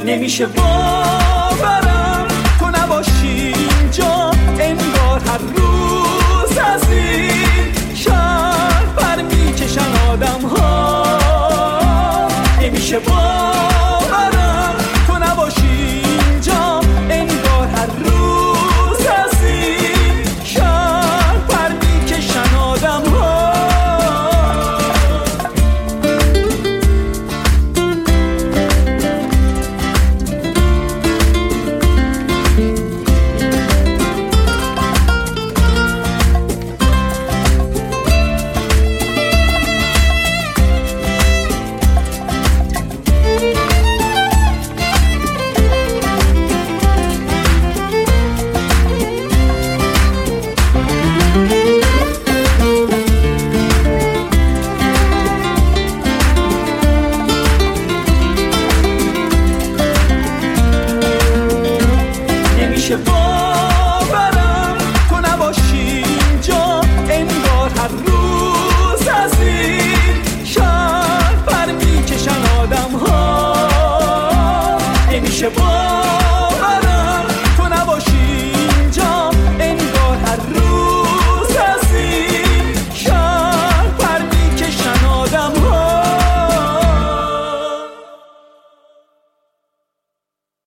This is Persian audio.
نمیشه باورم تو نباشی اینجا، انگار هر روز از این شهر پر میکشن آدم ها. نمیشه باورم تو نباشی اینجا، انگار هر روز از این شهر پر میکشن آدم ها. نمیشه باورم تو نباشی اینجا، انگار هر روز از این شهر پر میکشن آدم ها. نمیشه باورم